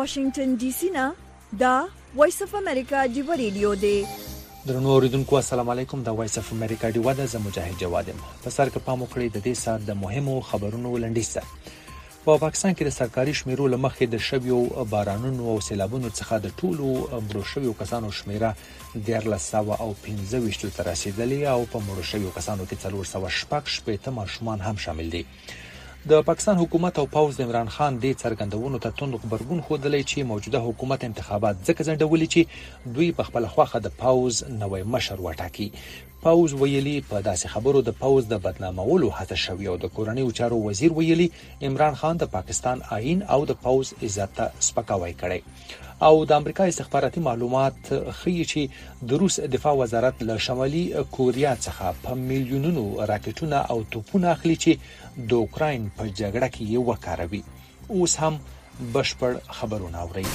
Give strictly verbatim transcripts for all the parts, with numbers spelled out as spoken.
واشنگټن ډي سي نه دا وایس اف امریکا دی رادیو دی. درنو اوریدونکو السلام علیکم. دا وایس اف امریکا دی ودا ز مجاهد جواد یم. په سر کې پام وکړئ د دې سات د مهمو خبرونو لنډیسه. په پاکستان کې د سرکاري شمیرو لمخې د شویو بارانونو او سیلابونو څخه د ټولو مړو شویو کسانو شمیره دیارلس سوه او پنځه ویشت ته رسیدلې او په مړو شویو کسانو کې څلور سوه شپږ شپېته ماشومان هم شامل دي. د پاکستان حکومت او پوز د عمران خان د څرګندونو ته توند خبرګون خوده چې موجوده حکومت انتخابات ځکه ځنډولې چې دوی په خپل خواخه د پوز نوې مشر وټاکي. پوز ویلي په داسې خبرو د پوز د بدنامولو هڅه شوې او د کورنۍ چارو وزیر ویلي عمران خان د پاکستان آئین او د پوز عزت ته سپکاوی کړی. او د امریکا استخباراتي معلومات ښیي چې د روس دفاع وزارت له شمالي کوریا څخه په میلیونونو راکټونه او توپونه اخلي چې د اوکراین په جګړه کې یې وکاروي. اوس هم بشپړ خبرونه اورئ.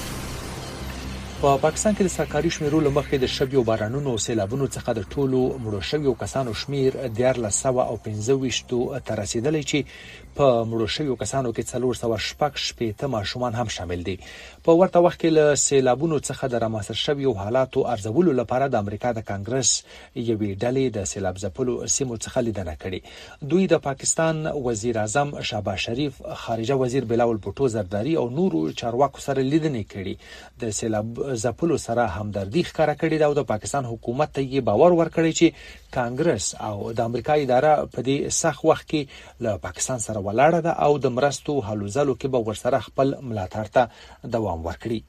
په پاکستان کې د سرکاري شمیرو لمخې د شویو بارانونو او سیلابونو څخه د ټولو مړو شویو کسانو شمیر دیارلس سوه او پنځه ویشت ته رسیدلی چې په مړو شویو کسانو کې څلور سوه شپږ شپېته ماشومان هم شامل دي. په ورته وخت کې له سیلابونو څخه د رامنځته شویو حالاتو ارزولو لپاره د امریکا د کانګرس یوې ډلې د سیلاب ځپلو سیمو څخه لیدنه کړې. دوی د پاکستان وزیر اعظم شهباز شریف، خارجه وزیر بلاول بوټو زرداری او نورو چارواکو سره لیدنې کړې. د سیلاب ځپلو سره همدردي ښکاره کړې ده او د پاکستان حکومت ته یې باور ورکړی چې کانګرس او د امریکا اداره په دې سخت وخت کې له پاکستان سره ولاړه ده او د مرستو هلو ځلو کې به ورسره خپل ملاتړ ته دوام ورکړي.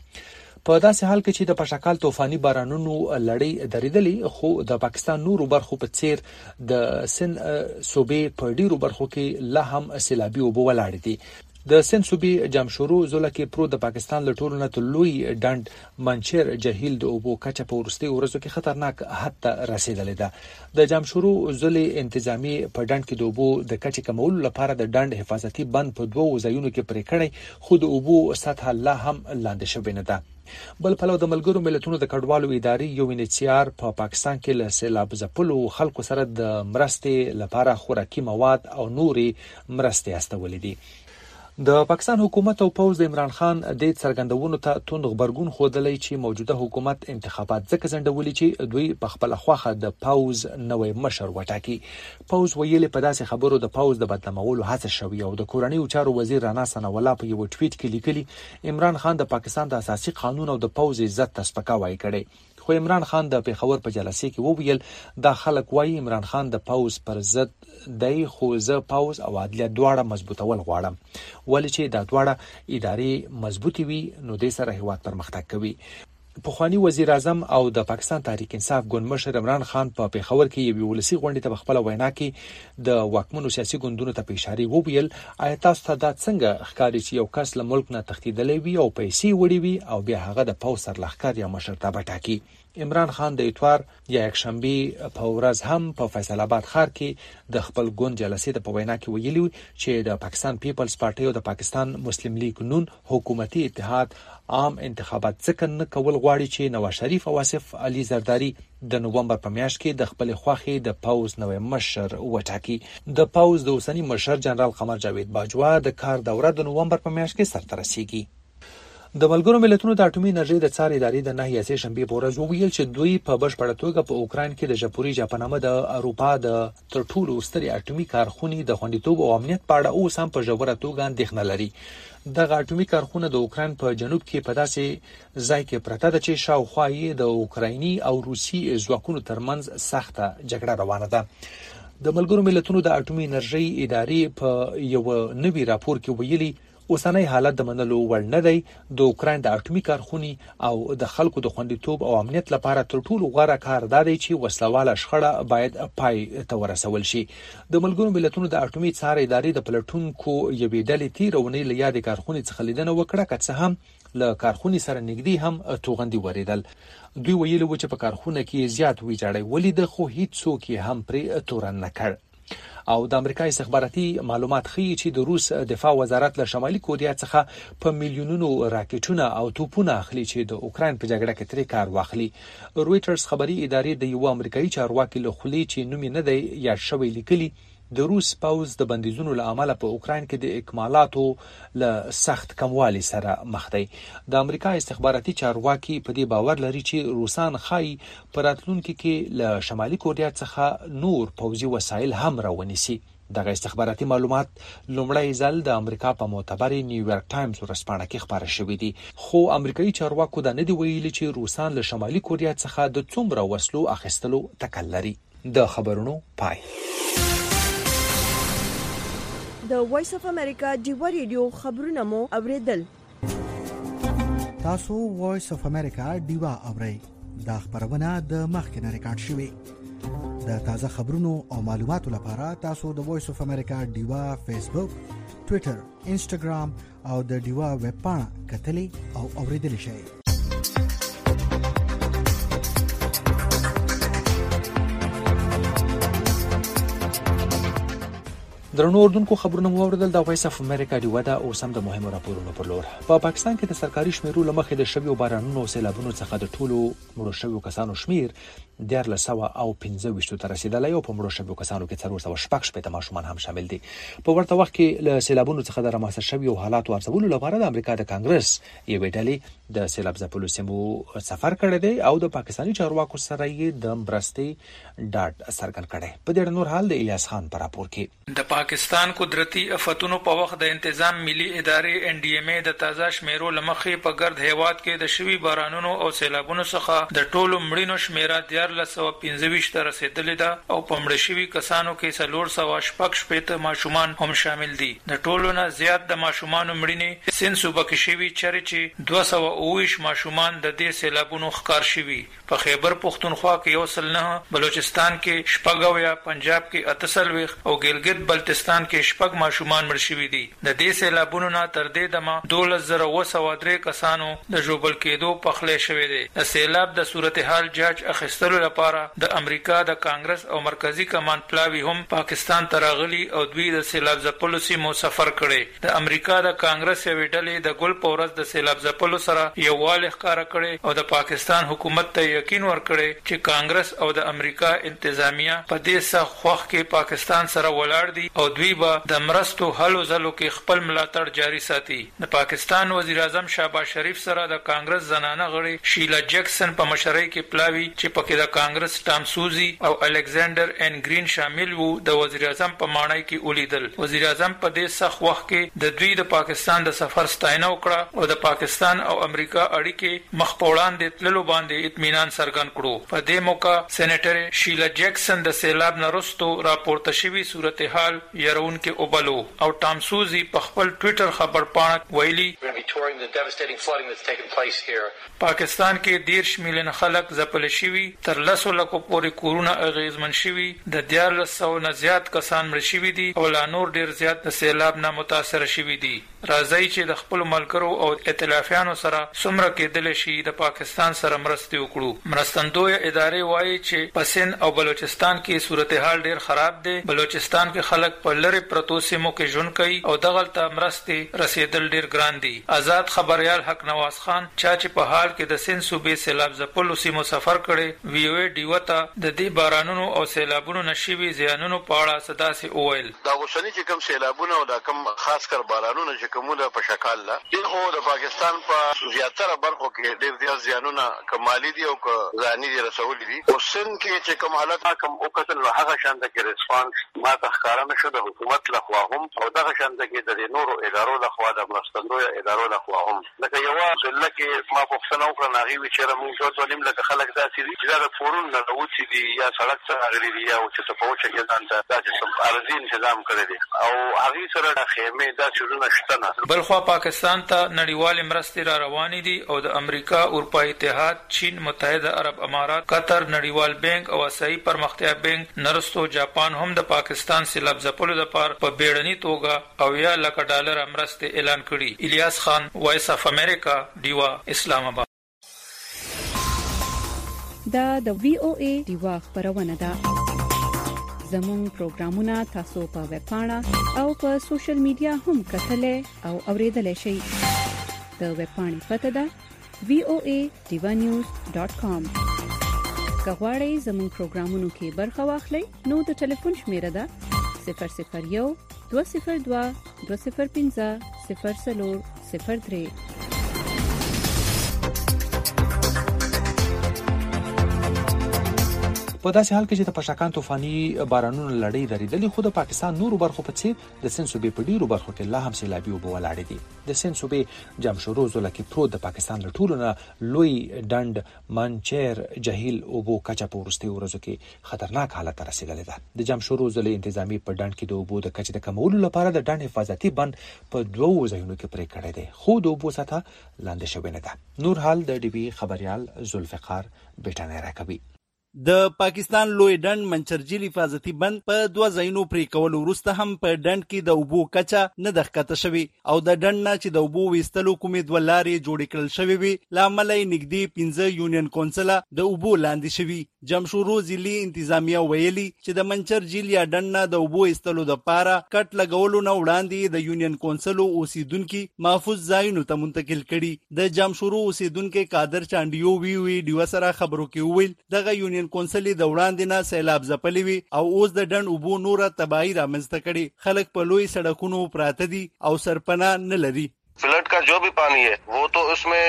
په داسې حال کې چې د پشکال طوفاني بارانونو لړۍ درېدلې خو د پاکستان نورو برخو په څیر د سن صوبې په ډیرو برخو کې لا هم سیلابي اوبه ولاړې دي. د سند صوبې جمشورو ضلع کې پروت د پاکستان له ټولو نه لوی ډنډ منچر جهیل د اوبو کچه په وروستي ورځو کې خطرناک حد ته رسیدلې ده. د جمشورو ضلع انتظامی په ډنډ کې د اوبو د کچې کمولو لپاره د ډنډ حفاظتي بند په دوو ځایونو کې پرې کړی خو د اوبو سطح لا هم لاندې شوې نه ده. بل پلو د ملګرو ملتونو د کډوالو ادارې یو انچار په پا پاکستان کې له سیلاب ځپلو خلکو سره د مرستې لپاره خوراکي مواد او نوري مرستې استولې دي. د پاکستان حکومت او پوز د عمران خان د څرګندونو ته توند خبرګون خوده چې موجوده حکومت انتخابات ځکه ځنډولې چې دوی په خپل خواخه د پوز نوې مشر وټاکي. پوز ویلي په داسې خبرو د پوز د بدنامولو هڅه شوې او د کورنۍ چارو وزیر رانا ثناءالله په یو ټویټ کې لیکلي عمران خان د پاکستان د اساسي قانون او د پوز عزت ته سپکاوی کړی. خو عمران خان د پیښور په جلسې کې وویل دا خلک وایي عمران خان د پوز پر ضد دی خو زه پوز او عدلیه دواړه مضبوطول غواړم. ولې چې دا دواړه ادارې مضبوطي وي نو د سره هیواد پرمختګ کوي. پخوانی وزیر اعظم او د پاکستان تحریک انصاف ګوند مشر عمران خان په پیښور کې یو ولسی غونډه ته خپل وینا کې د واکمنو سیاسي ګوندونو ته اشاره وویل آیا تاسو ته دا څنګه ښکاري چې یو کس له ملک نه تښتیدلی وي او پیسې وړي وي او بیا هغه د پوز سرلښکر یا مشرتابه ټاکي. عمران خان د اتوار یا یکشنبه په ورځ هم په فیصل آباد ښار کې د خپل ګوند جلسې ته په وینا کې ویلي چې د پاکستان پیپلز پارټي او د پاکستان مسلم لیگ نون حکومتي اتحاد عام انتخابات ځکه نه کول غواړي چې نواز شریف او آصف علي زرداری د نوومبر په میاشت کې د خپل خواخي د پوز نوې مشر وټاکي. د پوز د اوسنی مشر جنرال قمر جاوید باجوا د کار دوره د نوومبر په میاشت کې سرته رسیږي. د ملګرو ملتونو د اټومي انرژي د څار ادارې د نهي اسې شنبه په ورځ وویل چې دوی په بشپړه توګه په اوکراین کې د ژپوریژیا په نامه د اروپا د تر ټولو سترې اټومي کارخونې د خوندیتوب او امنیت په اړه اوس هم په ژوره توګه اندېښنه لري. دغه اټومي کارخونه د اوکراین په جنوب کې په داسې ځای کې پرته ده چې شاوخوا یې د اوکرایني او روسي ځواکونو ترمنځ سخته جګړه روانه ده. د ملګرو ملتونو د اټومي انرژي ادارې په یو نوي راپور کې ویلي اوسنۍ حالت د منلو وړ نه دی. د اوکراین د اټومي کارخونې او د خلکو د خوندیتوب او امنیت لپاره تر ټولو غوره کار دا دی چې وسلواله شخړه باید پای ته ورسول شي. د ملګرو ملتونو د اټومي څار ادارې د پلټونکو یوې ډلې تیرونې له یادې کارخونې څخه لیدنه وکړه که څه هم له کارخونې سره نږدې هم توغندي وریدل. دوی ویلي و چې په کارخونه کې زیات ویجاړی ولید خو هیڅ څوک یې هم پرې تورن نه کړ. او د امریکا استخباراتي معلومات ښیي چې د روس دفاع وزارت له شمالي کوریا څخه په میلیونونو راکټونه او توپونه اخلي چې د اوکراین په جګړه کې ترې کار واخلي. رويټرز خبري ادارې د یو امریکایي چارواکي له خولې چې نوم یې نه دی یاد شوی لیکلي د روس پوځ د بندیزونو له امله په اوکراین کې د اکمالاتو له سخت کموالي سره مخ دی. د امریکا استخباراتي چارواکي په دې باور لري چې روسان خای په راتلونکي کې له شمالي کوریا څخه نور پوځي وسایل هم راونیسي. دغه استخباراتي معلومات لومړی ځل د امریکا په معتبر نیویارک ټایمز ورځپاڼه کې خبره شوې دي، خو امریکایي چارواکو دا نه دی ویلي چې روسان له شمالي کوریا څخه د څومره وسلو اخیستلو تکل لري. د خبرونو پای. د وایس اف امریکا ډیوا ریډیو خبرونه مو اوریدل. تاسو وایس اف امریکا ډیوا اورئ. دا خبرونه د مخکنه ریکارډ شوې. د تازه خبرونو او معلوماتو لپاره تاسو د وایس اف امریکا ډیوا فیسبوک، ټوئیټر، انسټاګرام او د ډیوا ویب پاڼه کتلې او اوریدل شئ. درنو اردوونکو خبرونه مو اوریدل. د وایس اف امریکا ډیوا دا اوس هم د مهمو راپورونو پر لور. په پاکستان کې د سرکاري شمیرو لمخې د شویو بارانونو او سیلابونو څخه د ټولو مړو شویو کسانو شمیر دیارلس سوه او پنځه ویشت ته رسیدلی او په مړو شویو کسانو کې څلور سوه شپږ شپېته ماشومان هم شامل دي. په ورته وخت کې له سیلابونو څخه د رامنځته شویو حالاتو ارزولو لپاره د امریکا د کانګرس یوې ډلې د سیلاب ځپلو سیمو سفر کړی دی او د پاکستاني چارواکو سره یې د مرستې ډاډ څرګند کړی. په دې نور حال د الیاس خان پر راپور کې. د پاکستان قدرتي آفتونو په وخت د تنظیم ملي ادارې ان ډي ایم ای د تازه شمیرو لمخې په ګرد هیواد کې د شوی بارانونو او سیلابونو څخه د ټولو مړینو شمیره دیارلس سوه پنځه ویشت ته رسیدلې ده او په مړه شوي کسانو کې څلور سوه شپږ شپېته ماشومان هم شامل دي. د ټولو نه زیات د ماشومانو مړینې سند صوبه کې شوي چیرې چې دوه سوه اوه ویشت ماشومان د دې سیلابونو ښکار شوي. په خیبر پښتونخوا کې یو سل نه، بلوچستان کې شپږ اویا، پنجاب کې اته څلوېښت او ګلګت بلتستان کې شپږ ماشومان مړ شوي دي. د دې سیلابونو نه تر دې دمه دولس زره اوه سوه درې کسانو د ژوبل کېدو پخلی شوی دی. د سیلاب د صورتحال جاج اخیستلو لپاره د امریکا د کانګرس او مرکزی کمان پلاوی هم پاکستان ته راغلي او دوی د سیلاب ځپلو سیمو سفر کړي. د امریکا د کانګرس یوې ډلې د ګل په ورځ د سیلاب ځپلو سره یووالی ښکاره کړی او د پاکستان حکومت ته یقین ورکړی چې کانګرس او د امریکا انتظامیه په دې سخت وخت کې پاکستان سره ولاړ دي او دوی به د مرستو هلو ځلو کې خپل ملاتړ جاري ساتي. د پاکستان وزیر اعظم شهباز شریف سره د کانګرس زنانه غړي شیلا جیکسن په مشرۍ کې پلاوی چې پکې د کانګرس ټام سوزي او الکساندر ان گرین شامل وو د وزیر اعظم په ماڼۍ کې ولیدل. وزیر اعظم په دې سخت وخت کې د دوی د پاکستان د سفر ستاینه وکړه او د پاکستان او امریکا اړیکې مخ په وړاندې تللو باندې اطمینان څرګند کړو. په دې موقع سېنیټر شیلا جیکسن د سیلاب نه وروسته راپورته شوي صورتحال يرونکې وبلو او ټام سوزي په خپل ټوئیټر خبر پاڼه ویلي پاکستان کې دیرش میلیون خلک ځپل شوي، تر لسو لکو پورې کورونه اغیزمن شوي، د دیارلس سوه نه زیات کسان مړه شوي دي او لا نور ډیر زیات د سیلاب نه متاثر شوي دي. راځئ چې د خپل ملګرو او ائتلافیانو سره څومره کېدلی شي د پاکستان سره مرستې وکړو. مرستندویه ادارې وایي چې په سند او بلوچستان کې صورتحال ډیر خراب دی. بلوچستان کې خلک په لرې پرتو سیمو کې ژوند کوي او دغلته مرستې رسیدل ډیر ګران دي. آزاد خبريال حق نواز خان چا چې په حال کې د سند صوبې سیلاب ځپلو سیمو سفر کړي وی او ای ډیوا ته د دې بارانونو او سیلابونو نشوي زیانونو په اړه صداسي اویل. دا اوسنی چې کوم سیلابونه او دا کوم خاص کر بارانونه چې کومه په شکل لا دي خو د پاکستان په زیاتره برخو کې ډیر ډیر زیانونه کمالي دي او ځاني دي رسول دي. او سن کې چې کوم حالت کوم او کتل هغه شان د ریسپانس ما تخکارا نشو د حکومت لخوا هم او دغه شان د نورو ادارو لخوا د مرستندوی ادارو لخوا هم لکه یو ځل کې ما په څنګه وکړه ناغي وچره موږ ټول ولیم لکه خلک داسې دي چې دا فورون نه راوځي دي یا سړک څخه غلي دي یا چې څه پوهه کې ځان ته دا چې سم ارزي تنظیم کړی دي او هغه سره د خیمه دا شروع نشته نه. بلخوا پاکستان ته نړیوال مرستې را روانې دي او د امریکا، اروپای اتحاد، چین، متحده عرب امارات، قطر، نړیوال بانک او آسیایي پرمختیا بانک نرستو جاپان هم د پاکستان سیلاب ځپلو لپاره په بیړني توګه او یا لک ډالر مرستې اعلان کړي. الیاس خان، وایس اف امریکا، ډیوا، اسلام آباد. دا د وی او ای ډیوا خبرونه ده. زموږ پروګرامونه تاسو په ویب پاڼه او په سوشل میډیا هم کتلای او اوریدلای شئ. د ویب پاڼې پته ده وی او ای ډیوا نیوز ډاٹ کام. که غواړئ زموږ پروګرامونو کې برخه واخلئ نو د ټلیفون شمیره ده صفر صفر یو دوه صفر دوه دوه صفر پنځه صفر څلور صفر درې. په داسې حال کې چې د پشکان طوفاني بارانونو لړۍ درېدلې، خو د پاکستان نورو برخو په څیر د سند صوبې په ډیرو برخو کې لا هم سیلابي اوبه ولاړې دي. د سند صوبې جمشورو ضلع کې پروت د پاکستان له ټولو نه لوی ډنډ منچیر جهیل اوبو کچه په وروستیو ورځو کې خطرناک حالت ته رسېدلې ده. د جمشورو ضلع انتظامی په ډنډ کې د اوبو د کچې د کمولو لپاره د ډنډ حفاظتي بند په دوو ځایونو کې پرې کړی دی، خو د اوبو سطحه لاندې شوې نه ده. نور حال د ډي بي خبريال ذوالفقار بیٹانه راکوي. د پاکستان لوی ډنډ منچرجیل حفاظتي بند په دوه ځایونو پرې کول وروسته هم په ډنډ کې د اوبو کچه نه د ښکته شوې او د ډنډ نه چې د اوبو ویستلو کومې دوه لارې جوړې کړل شوې وي له امله یې نږدې پنځه یونین کونسله د اوبو لاندې شوي. جمشورو ضلعي انتظامیه ویلي چې د منچرجیل یا ډنډ نه د اوبو ایستلو دپاره کټ لګولو نه وړاندې د یونین کونسلو اوسیدونکي محفوظ ځایونو ته منتقل کړي. د جمشورو اوسیدونکي قادر چانډیو وی وی ډیو سره خبرو کې وویل دغه یونین کونسل د وړاندې نه سیلاب ځپلې وي او اوس د ډنډ اوبو نوره تباہي رامنځته کړي. خلک په لوی سړکونو پراته دي او سرپناه نه لري. फ्लड का जो भी पानी है वो तो उसमें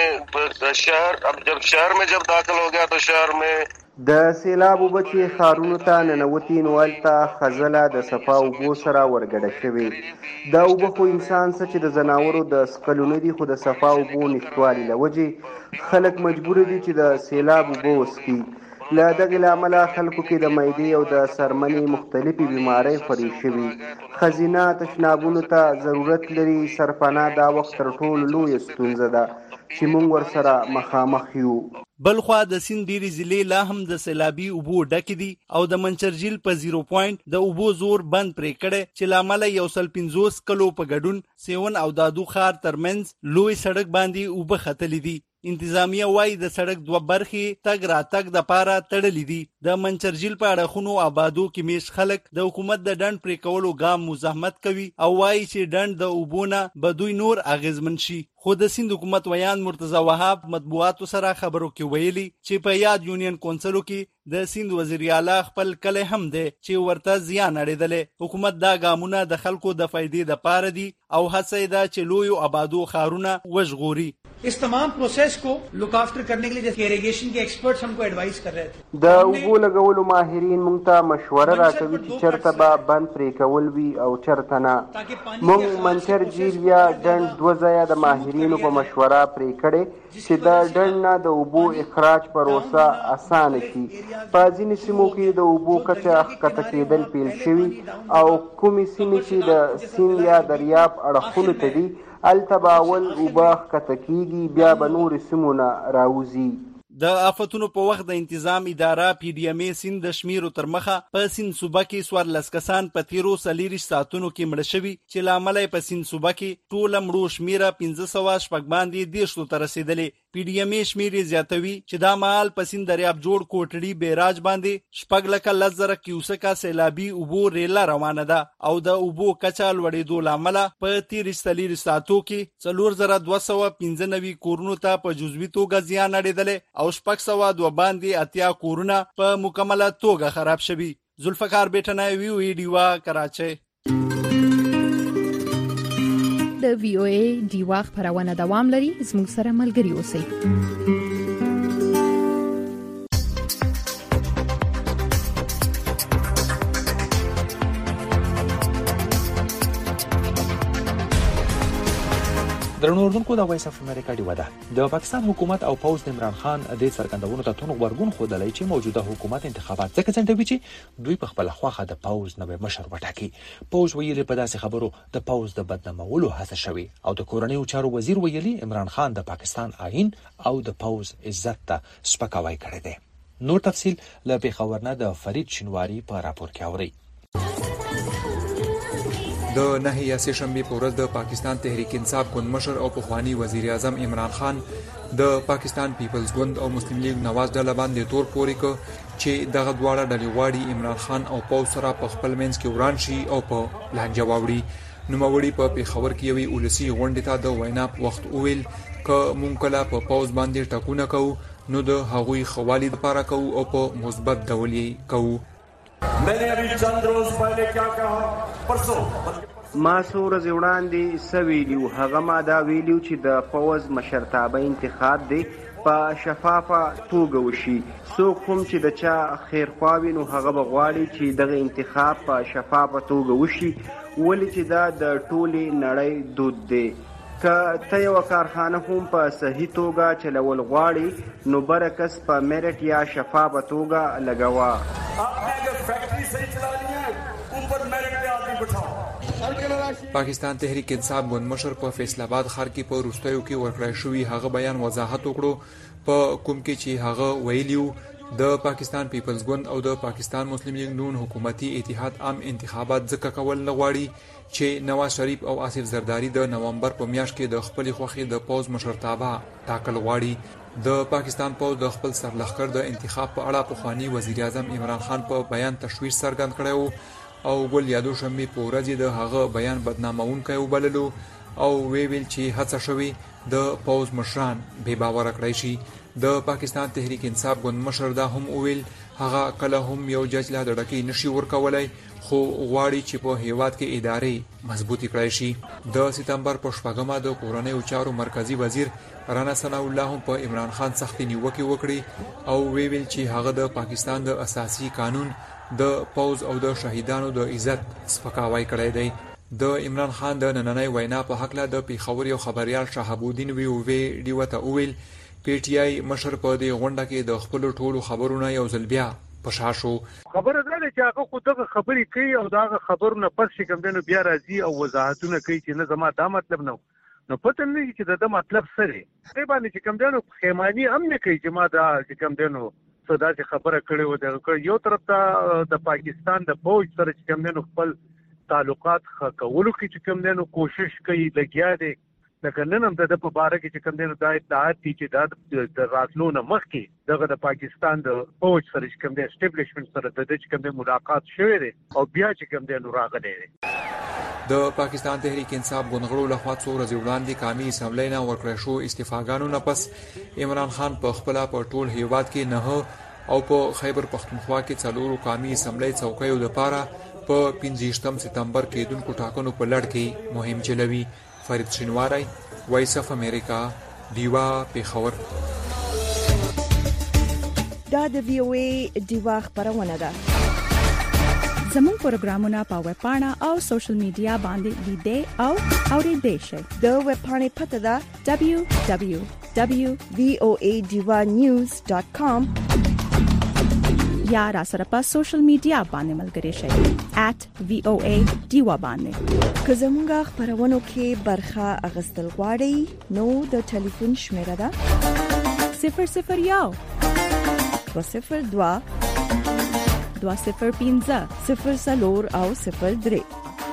शहर अब जब शहर में जब दाखिल हो गया तो शहर में د سیلاب اوبه چې ښارونو ته ننوتي نو هلته خزله د صفا اوبو سره ورګډه شوې. دا اوبه خو انسان څه چې د ځناورو د څښلو نه دي، خو د صفا اوبو نشتوالي له وجې خلک مجبور دي چې د سیلاب اوبه وڅښي. له دغې له امله خلکو کې د معدې او د سرمنې مختلفې بیمارۍ خورې شوي. ښځینه تشنابونو ته ضرورت لري. سرپناه دا وخت تر ټولو لویه ستونزه ده چې موږ ورسره مخامخ یو. بلخوا د سیند ډیرې ضلعې لا هم د سیلابي اوبو ډکې دي او د منچرجیل په زیرو پوینټ د اوبو زور بند پرې کړی چې له امله یو سل پنځوس کلو په ګډون سیون او دادو ښار ترمنځ لوی سړک باندې اوبه ختلې دي. انتظامیه وایي د سړک دوه برخې تګ راتګ دپاره تړلې دي. د منچرجیل په اړخونو آبادو کې میش خلک د حکومت د ډنډ پرې کولو ګام مزاحمت کوي او وایي چې ډنډ د اوبو نه به دوی نور اغیزمن شي. خو د سیند حکومت ویان مرتضی وهاب مطبوعاتو سره خبرو کې ویلي چې په یاد یونین کونسلو کې د سیند وزیر اعلی خپل کلی هم دی چې ورته زیان اړېدلی. حکومت دا ګامونه د خلکو د فایدې دپاره دي او هڅه یې ده چې لویو آبادو ښارونه وژغوري. इस तमाम प्रोसेस को लुक आफ्टर करने के लिए जैसे इरिगेशन के एक्सपर्ट्स हमको एडवाइस कर रहे थे. د اوبو لګولو ماهرین موږ ته مشوره راکوي چې چرته به بند پرې کول وي او چرته نه. موږ منچرجیل یا ډنډ دوه ځایه د ماهرینو په مشوره پرې کړې چې د ډنډ نه د اوبو اخراج پروسه اسانه شي. په ځینې سیمو کې د اوبو کچه ښکته کېدل پیل شوي او کومې سیمې چې د سیند یا دریاب اړخونو ته دي هلته به اول اوبه ښکته کېږي، بیا به نورې سیمو نه راوځي. د آفتونو په وخت د انتظام اداره پی ډي ام ای سیند د شمیرو تر مخه په سیند صوبه کې څوارلس کسان په تیرو څلېرویشت ساعتونو کې مړه شوي چې له امله یې په سیند صوبه کې ټوله مړو شمیره پنځه سوه شپږ باندې دېرشو ته رسېدلې. پی ډي ام ای شمیر یې زیاتوي چې دا مهال په سیند دریاب جوړ کوټړي بیراج باندې شپږ لکه لس زره کیوسکه سیلابي اوبو ریله روانه ده او د اوبو کچه لوړېدو له امله په تېرو څلېرویشت ساعتو کې څلور زره دوه سوه پنځه نوي کورونو ته په جزوي توګه زیان اړېدلی او شپږ سوه دوه باندې اتیا کورونه په مکمله توګه خراب شوي. ذوالفقار بیٹنای وی وی ډیوا کراچۍ. د وی او ای ډیوا خبرونه دوام لري. زموږ سره ملګري اوسئ. درنو اردوونکو د وایس اف امریکا ډیوا ده. د پاکستان حکومت او پوز د عمران خان د څرګندونو ته تون ورګون خودلای چې موجوده حکومت انتخابات ځکه څنډوي چې دوی په خپل خواخه د پوز نوې مشر وټاکي. پوز ویلي په داسې خبرو د پوز د بدنامولو هڅه شوې او د کورنیو چارو وزیر ویلي عمران خان د پاکستان آئین او د پوز عزت ته سپکاوی کړی دی. نور تفصیل له پیښور نه د فرید شینواری په راپور کې اوري. د نهه یا سه شنبه په ورځ د پاکستان تحریک انصاف ګوند مشر او پخوانی وزیر اعظم عمران خان د پاکستان پیپلز ګوند او مسلم لیگ نواز ډله باندې تور پورې ک چې دغه دواړه ډلې غواړي عمران خان او پوز سره په خپل منځ کې وران شي او په لانجه واوړي. نوموړي په پیښور کې یوې ولسی غونډې ته د وینا په وخت وویل ک مونږ کله په پوز باندې ټکونه کوو نو د هغوی خوالي لپاره کوو او په مثبت ډول یې کوو. मैंने अभी चंद रोज पहले क्या कहा परसों ما څو ورځې وړاندې څه ویلي هغه ما دا ویلي چې د پوځ مشرتابه انتخاب دی په شفافه توګه وشي. څوک هم چې د چا خیرخوا وي نو هغه به غواړي چې دغه انتخاب په شفافه توګه وشي، ولې چې دا د ټولې نړۍ دود دی. که ته یوه کارخانه هم په صحیح توګه چلول غواړي نو برعکس په میرټ یا شفافه توګه لګوه. پاکستان تحریک انصاف ګوند مشر په فیصل آباد ښار کې په وروستیو کې ورکړی شوي هغه بیان وضاحت وکړو په کوم کې چې هغه ویلیو د پاکستان پیپلز ګوند او د پاکستان مسلم لیگ نون حکومتي اتحاد عام انتخابات ځکه کول نه غواړي چې نواز شریف او آصف زرداری د نومبر په میاشت کې د خپل خوښې د پوز مشرتابه ټاکل غواړي. د پاکستان پوز د خپل سرلښکر د انتخاب په اړه پخوانی وزیر اعظم عمران خان په بیان تشویش څرګند کړی او ګل یادو شمې په ورځ د هغه بیان بدنامونکی وبللو او وی ویل چې هڅه شوې د پوز مشران بې باوره کړی شي. د پاکستان تحریک انصاف ګوند مشر دا هم وویل هغه کله هم یو جج له دړکې نشي ورکولای خو غواړي چې په هیواد کې ادارې مضبوطی کړی شي. د سپتمبر په شپږمه د کورنیو چارو مرکزی وزیر رانا ثناء الله هم په عمران خان سختي نیوکه وکړي او وی ویل چې هغه د پاکستان د اساسي قانون د پوز او د شهیدانو د عزت سپکاوی کړی دی. د عمران خان د نننۍ وینا په حق له د پیښور یو خبريال شهاب الدین وی او وی ډیوته اویل پی ټی آی مشر په دې غونډه کې د خپل ټولو خبرونه یو ځل بیا پښاشو. خبره ده چې هغه خو دغه خبرې کوي او دغه خبرونه پس چې کوم دنو بیا راځي او وضاحتونه کوي چې نه زما دا مطلب نه نو پته نه چې دا مطلب سره دی باندې چې کوم دنو خیمانی هم نه کوي چې ما دا چې کوم دنو صدا چې خبره کړې و د یو طرف ته د پاکستان د فوج سره چې کوم دنو خپل تعلقات ښه کولو کې چې کوم دنو کوشش کوي لګیا دی. لکه نن هم د په باره کې چې کوم دنو دا اطلاعات دي چې دا د راتلو نه مخکې دغه د پاکستان د فوج سره چې کوم د اسټابلیشمنت سره د چې کوم د ملاقات شوی دی او بیا چې کوم دنو راغلی دی. د پاکستان تحریک انصاف ګوندغړو لخوا څو ورځې وړاندې قومي اسمبلی نه ورکړی شو استعفاګانو نه پس عمران خان په خپله په ټول هیواد کې نه او په خیبر پختونخوا کې څلورو قومي اسمبلی څوکیو دپاره په پنځه سپتمبر کېدونکو ټاکنو په لړ کې مهم چلوي. فرید شینواری، وایس اف امریکا، ډیوا پیښور. دا د وی او ای ډیوا خبرونه ده. زموږ پروګرامونه په ویب پاڼه او سوشل میډیا باندې لیدئ او اورېدئ شئ. د ویب پاڼې پته ده دبليو دبليو دبليو ډاٹ وی او ای ډیوا نیوز ډاٹ کام یا را سره په سوشل میډیا باندې ملګری شئ ایٹ وی او ای ډیوا باندې. که زموږ خبرونو کې برخه اغستل غواړئ نو د ټلیفون شمیره ده صفر صفر یو دو صفر دوا دوا صفر پنځه صفر څلور او صفر درې.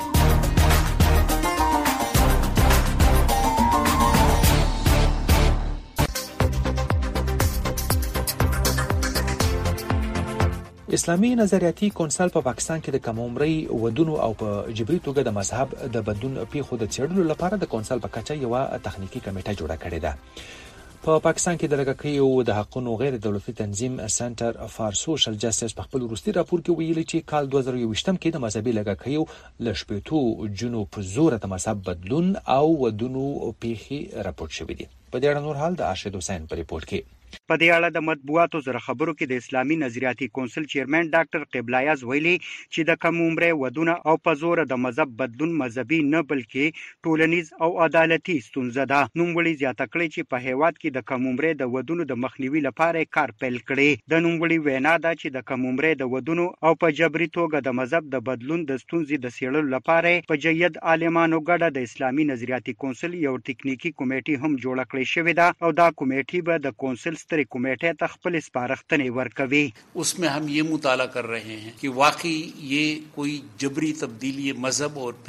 اسلامي نظریاتي کونسل په پاکستان کې د کم عمرۍ ودونو او په جبري توګه د مذهب د بدلون پیښو د څېړلو لپاره د کونسل په کچه یو تخنیکی کمیټه جوړه کړې ده. په پاکستان کې د لږکیو د حقوقو غیر دولتي تنظیم سنټر فار سوشل جسټس په خپل وروستي راپور کې ویلي چې کال دوه زره یوویشتم کې د مذهبي لږکیو له شپېتو جنو په زور د مذهب بدلون او ودونو پیښې راپورټ شوې دي. په دې اړه نور حال د ارشد حسین په ریپورت کې. په دې اړه د مطبوعاتو سره خبرو کې د اسلامي نظریاتي کونسل چیرمن ډاکټر قبلایاز ویلي چې د کم عمرۍ ودونه او په زور د مذهب بدلون مذهبي نه بلکې ټولنیز او عدالتي ستونزه ده. نوموړي زیاته کړې چې په هیواد کې د کم عمرۍ د ودونو د مخنیوي لپاره کار پیل کړي. د نوموړي وینا ده چې د کم عمرۍ د ودونو او په جبري توګه د مذهب د بدلون د ستونزې د څېړلو لپاره په جید عالمانو ګډه د اسلامي نظریاتي کونسل یو ټکنیکی کمیټه هم جوړه کړې شوې ده او دا کمیټه به د کونسل سترې کمیټې ته خپل سپارښتنې ورکوي. उसमें हम ये मुताला कर रहे हैं कि वाकई ये कोई जबरी तब्दीली मजहब और फिर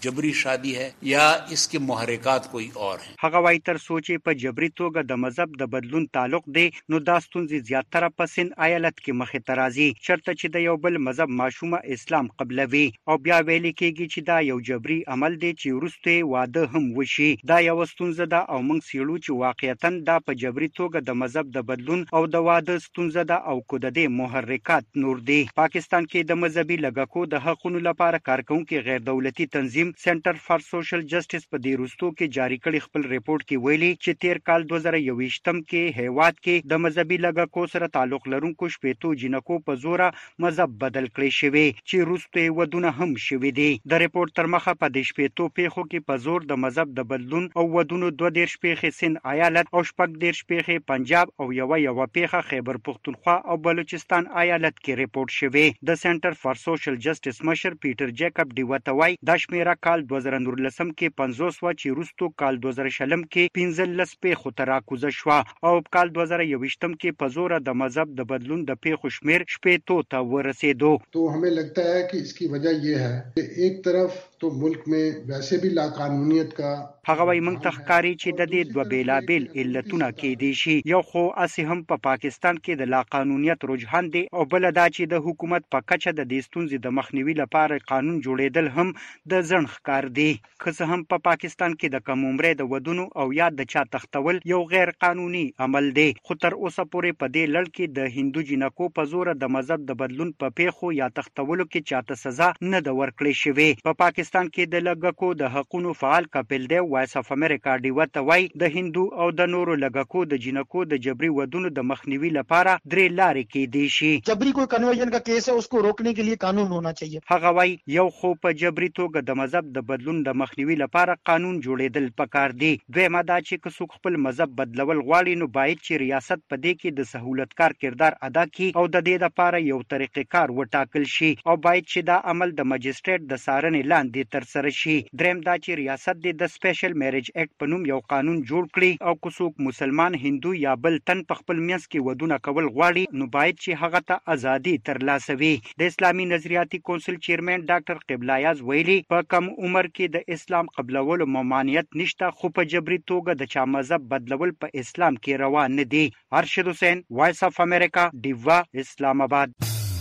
जबरी शादी है या इसके मुहर्रिकात कोई और हैं। هغه وایي تر سوچې په جبري توګه د مذهب د بدلون تعلق دی نو دا ستونزې زیاتره په سند ایالت کې مخې ته راځي چرته چې د یو بل مذهب ماشومه اسلام قبلوي او بیا ویل کېږي چې دا یو جبري عمل دی چې وروسته واده هم وشي دا یو ستونزه ده او موږ سیړو چې واقعیتا دا په جبري توګه د مذهب د بدلون او د واده ستونزه ده او کو د دې محرکات نور دي پاکستان کې د مذهبي لګکو د حقوقو لپاره کارکونکو غیر دولتي تنظیم سنټر فار سوشل جسټس په دې وروستو کې جاری کړي خپل ریپورت کې ویلي چې تیر کال دوه زره یوویشتم کې هیواد کې د مذهبي لګکو سره تعلق لرونکو شپېتو جنکو په زوره مذهب بدل کړی شوی چې وروسته ودونه هم شوی دي د ریپورت تر مخه په د شپېتو پیښو کې په زور د مذهب د بدلون او ودونو دوه دیرش پیښې سند ایالت او شپږ دیرش پیښې پنجاب او یو یو پیښه خیبر پختونخوا او بلوچستان ایالت کې ریپورت شوی د سنټر فار سوشل جسټس مشر پیټر جیکب دیوتوای د شمیره کال دوه زره نولسم کې پنځوس و چې وروسته کال دوه زره شلم کې پنځلس پیښو ته راکوزه شو او کال دوه زره یوویشتم کې په زور د مذهب د بدلون د پیښو شمیر شپېتو ته ورسېدو तो हमें लगता है कि इसकी वजह यह है कि एक तरफ तो मुल्क में वैसे भी लाकानूनियत का هغه وایي موږ ته ښکاري چې د دې دوه بیلابیل علتونه کېدای شي یو خو اسې هم په پاکستان کې د لاقانونیت رجحان دی او بل دا چې د حکومت په کچه د دې ستونزې د مخنیوي لپاره قانون جوړېدل هم د ځنډ ښکار دی که څه هم په پاکستان کې د کم عمرۍ د ودونو او یا د چا تختول یو غیر قانوني عمل دی خو تر اوسه پورې په دې لړ کې د هندو جنکو په زوره د مذهب د بدلون په پیښو یا تختولو کې چاته سزا نه ده ورکړې شوې په پاکستان کې د لګکو د حقوقو فعال کپل دی وایس اف امریکا دیوته وای د هندو او د نورو لګکو د جنکو د جبري ودونو د مخنیوي لپاره درې لارې کې دي شي جبري کوئی کنورژن کا کیس ہے اس کو روکنے کے لیے قانون ہونا چاہیے هغه وای یو خو په جبري توګه د مذهب د بدلون د مخنیوي لپاره قانون جوړېدل پکار دي دویمه دا چې که څوک خپل مذهب بدلول غواړي نو باید چې ریاست په دې کې د سہولتکار کردار ادا کړي او د دې لپاره یو طریقې کار وټاکل شي او باید چې دا عمل د مجستریټ د څارنې لاندې تر سره شي دریم دا چې ریاست د سپیشل میریج اکټ په نوم یو قانون جوړ کړي او که څوک مسلمان هندو یا بل تن په خپل منځ کې ودونه کول غواړي نو باید چې هغه ته ازادي ترلاسه وي د اسلامي نظریاتي کونسل چیرمن ډاکټر قبلایاز ویلي په کم عمر کې د اسلام قبلولو ممانعت نشته خو په جبري توګه د چا مذهب بدلول په اسلام کې روا نه دي ارشد حسین وایس اف امریکا ډیوا اسلام آباد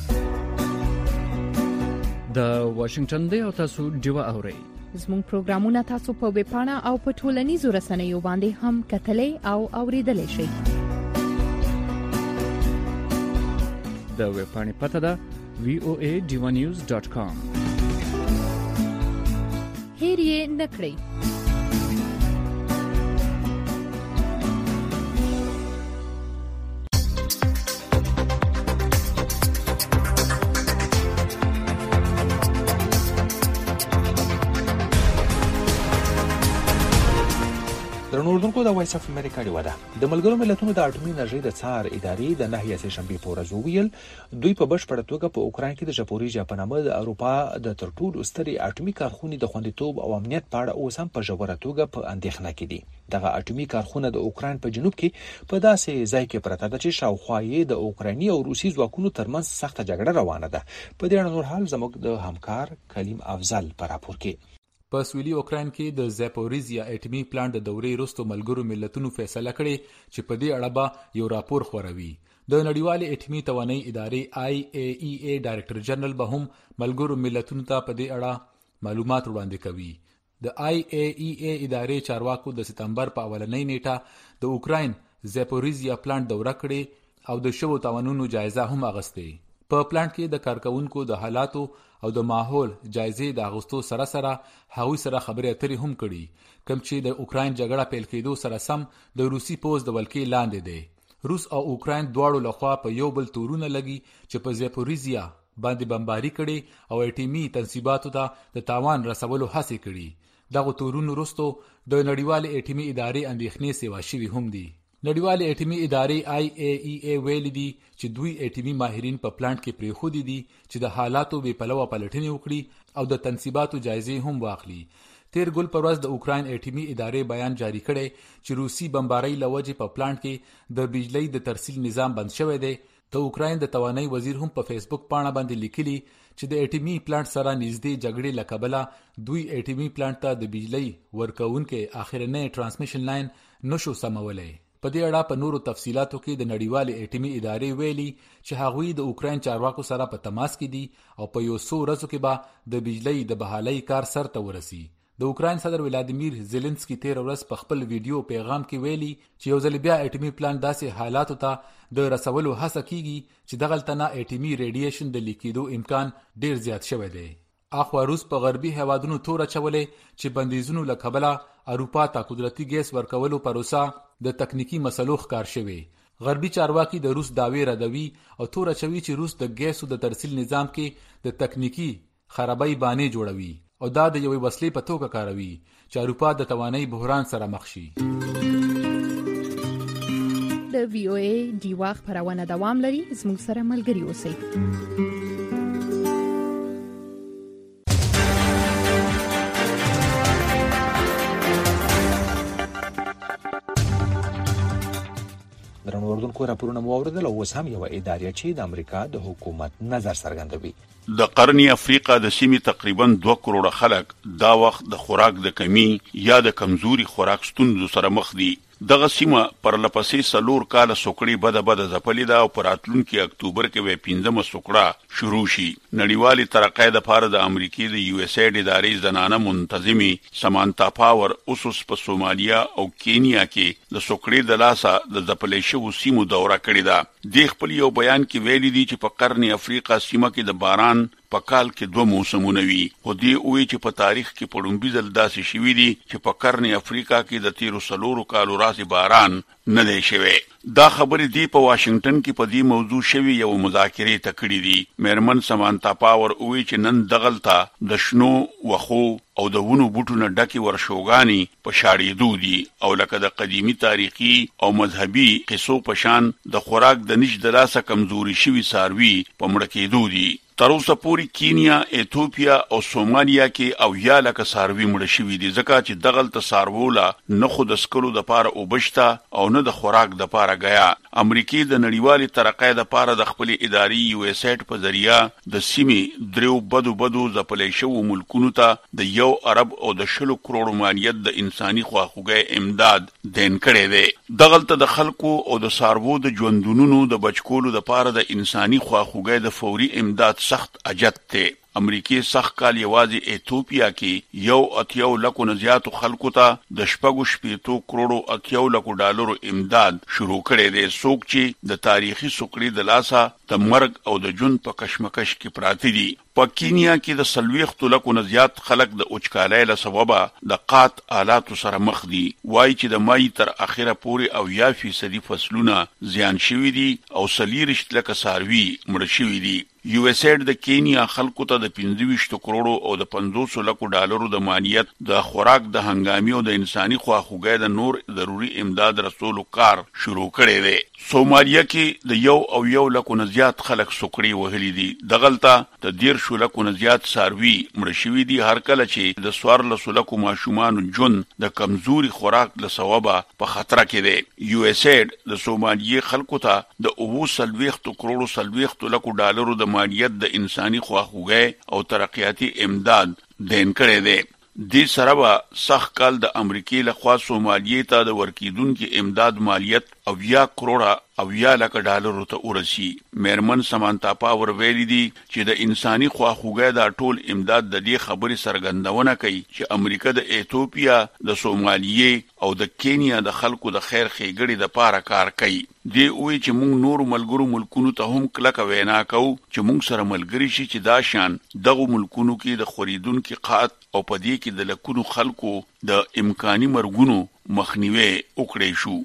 د واشنگټن دی او تاسو ډیوا اورئ زموږ پروګرامونه تاسو په ویب پاڼه او په ټولنیزو رسنیو باندې هم کتلای او اوریدلای شئ د ویب پاڼې پته ده وی او ای ډیوا نیوز ډاٹ کام هیر یې نکړئ درنوردونکو د وایس اف امریکا دی ودا د ملګرو ملتونو د اټومي انرژي د څار ادارې د نهیه سه شنبه په ورځ ویل دوی په بشپړه توګه په اوکران کې د ژپوریژیا په نامه د اروپا د تر ټولو سترې اټومي کارخونې د خوندیتوب او امنیت په اړه اوس هم په ژوره توګه په اندېښنه کې دي دغه اټومي کارخونه د اوکران په جنوب کې په داسې ځای کې پرته ده چې شاوخوا یې د اوکراني او روسي ځواکونو ترمنځ سخته جګړه روانه ده په دې اړه نور حال زموږ د همکار کلیم افضل پر راپور کې په سویلي اوکران کې د زاپوریزیا اټومي پلانټ د دورې وروسته ملګرو ملتونو فیصله کړې چې په دې اړه به یو راپور خوروي د نړیوالې اټومي توانایي ادارې آی ای ای ای ډایرکټر جنرال به هم ملګرو ملتونو ته په دې اړه معلومات وړاندې کوي د آی ای ای ای ادارې چارواکو د سپتمبر په اولنۍ نیټه د اوکراین زاپوریزیا پلانټ دوره کړې او د شوو تاوانونو جایزه هم اخیستې په پلانټ کې د کارکونکو د حالاتو او د ماحول جایزې د اغوستو سره سره هغوی سره خبرې اترې هم کړي کوم چې د اوکراین جګړه پیل کېدو سره سم د روسي پوځ د ولکې لاندې دی روس او اوکراین دواړو لخوا په یو بل تورونه لګي چې په زاپوریزیا باندې بمباري کړي او اټومي تنصیباتو ته د تاوان رسولو هڅې کړي دغه تورونو وروسته د نړیوالې اټومي ادارې اندېښنې سیوا شوي هم دي نړیوالې اټومي ادارې آی ای ای ای ویلي دي چې دوی اټومي ماهرین په پلانټ کې پریښودي دي چې د حالاتو بې پلوه پلټنې وکړي او د تنصیباتو جایزې هم واخلي تیر ګل پر ورځ د اوکراین اټومي ادارې بیان جاری کړی چې روسي بمبارۍ له وجې په پلانټ کې د بجلی د ترسیل نظام بند شوی دی د اوکراین د توانایي وزیر هم په فیسبوک پاڼه باندې لیکلي چې د اټیمي پلانټ سره نږدې جګړې له کبله دوی اټیمي پلانټ ته د بجلی ورکوونکې اخرنۍ ترانسمیشن لاین نشو سمولی. په دې اړه په نورو تفصیلاتو کې د نړیوالې اټیمي ادارې ویلي چې هغوی د اوکراین چارواکو سره په تماس کې دي او په یو څو ورځو کې به د بجلی د بحالۍ کار سرته ورسي. د اوکراین صدر ولادیمیر زيلنسکي تیر ورځ په خپل ویډیو پیغام کې ویلي چې یو ځل بیا اټیمي پلان داسې حالاتو ته د رسولو هڅه کیږي چې دغلته نه اټیمي ریډیشن د لیکیدو امکان ډیر زیات شوی دی. اخوا روس په غربي هیوادونو تور اچولې چې بندیزونو له کبله اروپا ته قدرتي ګیس ورکولو پروسه د تکنیکی مسلو ښکار شوی. غربي چارواکي د روس دعوی ردوي او تور اچوي چې روس د ګیسو د ترسیل نظام کې د تکنیکی خرابۍ بانې جوړوي او دا د یوې وسلې په توګه کاروي چې اروپا د توانایي بحران سره مخ شي. د وی او ای ډیوا خبرونه دوام لري. زموږ سره ملګري اوسئ. درنو اردوونکو راپورونه مو اوریدل او اوس هم یوه ادارې چې د امریکا د حکومت نظر څرګندوي. د قرنی افریقا د سیمې تقریبا دوه کروڑه خلک دا وخت د خوراک د کمی یا د کمزوري خوراک ستونزو سره مخ دي. دغه سیمه پر لپسې سلور کال سوکړی بده بده ځپلې ده او پر راتلونکي اکتوبر کې به پنځمه سوکړه شروع شي. نړیوالې ترقۍ دپاره د امریکې د یو اس ایډ ادارې زنانه منتظمي سمانتا پاور اوسوس په سومالیا او کینیا کې د سوکړې د لاسه د ځپلې شوو سیمو دوره کړې ده. د خپل یو بیان کې ویلي دي چې په قرن افریقا سیمه کې د باران په کال کې دوه موسمونه وي. خو دې وایي چې په تاریخ کې په لومړي ځل داسې شوي دي چې په قرن افریقا کې د تیرو څلورو کالو راځي باران نه دی شوی. دا خبرې دی په واشنگټن کې په دې موضوع شوی یو مذاکرې ته کړې دي. میرمن سمانتا پاور وایي چې نن دغلته د شنو وخو او د ونو بوټو نه ډکې ورشوګانې په شاړېدو دي او لکه د قدیمي تاریخي او مذهبي قصو په شان د خوراک د نش د لاسه کمزوري شوي څاروي په مړه کېدو دي. تر اوسه پورې کینیا، ایتوپیا او سومالیا کې او یا لکه څاروي مړه شوي دي ځکه چې دغلته څاروله نه خو د څکلو دپاره اوبه شته او نه د خوراک دپاره ګیا. امریکې د نړیوالې ترقۍ دپاره د خپلې ادارې یو اس ایډ په ذریعه د سیمې دریو بدو بدو ځپلی شوو ملکونو ته د یو ارب او د شلو کروړو مالیت د انساني خواخوږۍ امداد دین کړی دی. دغلته د خلکو او د څاروو د ژوندونونو د بچکولو دپاره د انساني خواخوږۍ د فوري امداد سخت اجت ته. امریکې سخت کال یوازې ایتوپیا کې یو اتیو لکو نه زیاتو خلکو ته د شپږو شپېتو کروړو اتیو لکو ډالرو امداد شروع کړی دی. څوک چې د تاریخي سوکړې د لاسه د مرګ او د ژوند په کشمکش کې پراته دي. په کینیا کې د څلوېښتو لکو نه زیات خلک د وچکالۍ له سببه د قات آلاتو سره مخ دي. وایي چې د مای تر اخره پورې اویا فیصدي فصلونه زیان شوي دي او څلېرویشت لکه څاروي مړه شوي دي. یو اس ایډ د کینیا خلکو ته د پنځه ویشتو کروړو او د پنځوسو لکو ډالرو د مالیت د خوراک د هنګامي او د انساني خواخوږۍ د نور ضروري امداد رسولو کار شروع کړی دی. سومالیا کې د یو او یو لکو نه زیات خلک سوکړې وهلي دي. دغلته د دیرشو لکو نه زیات څاروي مړه شوي دي هر کله چې د څوارلسو لکو ماشومانو ژوند د کمزوري خوراک له سببه په خطره کې دی. یو اس ایډ د سومالیې خلکو ته د اووه څلوېښتو کروړو څلوېښتو لکو ډالرو د مالیت د انساني خواخوږۍ او ترقیاتي امداد دین کړی دی. دې سره به سخت کال د امریکې لخوا سومالیې ته د ورکیدونکي امداد مالیت اویا کروړه اویا لکه ډالرو ته ورسي. میرمن سمانتا پاور ویلي دي چې د انساني خواخوږۍ دا ټول امداد د دې خبرې څرګندونه کوي چې امریکا د ایتوپیا، د سومالیې او د کینیا د خلکو د خیر ښېګړې دپاره کار کوي. دی وایي چې موږ نورو ملګرو ملکونو ته هم کلکه وینا کوو چې موږ سره ملګري شي چې دا شان دغو ملکونو کې د خورېدونکي قحط او په دې کې د لکونو خلکو د امکاني مرګونو مخنیوی وکړی شو.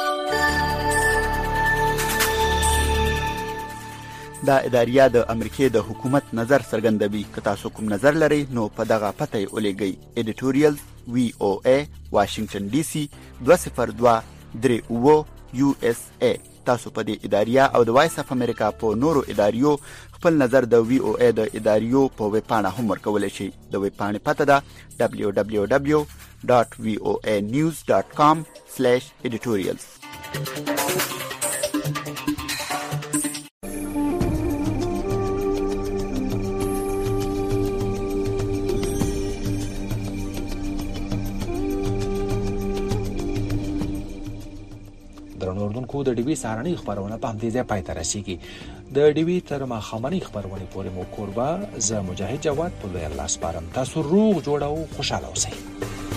دا اداریه د امریکې د حکومت نظر څرګندوي. که تاسو کوم نظر لرئ نو په دغه پته یې ولیږئ. ایډیټوریل وی او ای واشنگټن ډي سي دوه صفر دوه درې اووه یو اس ای. تاسو په دې اداریه او د وایس اف امریکا په نورو اداریو خپل نظر د وی او ای د اداریو په ویب پاڼه هم ورکولی شئ. د ویب پاڼې پته ده دبلیو دبلیو دبلیو ډاټ وی او ای نیوز ډاټ کام سلیش ایډیټوریلز. شو د ډیوی سارنی خبرونه په همدې ځای پای ته رسیږي د ډیوی تر ماښامنۍ خبرونه پورې مو کوربه ز مجاهد جواد په لوی الله سپارم تاسو روغ جوړ او خوشاله اوسئ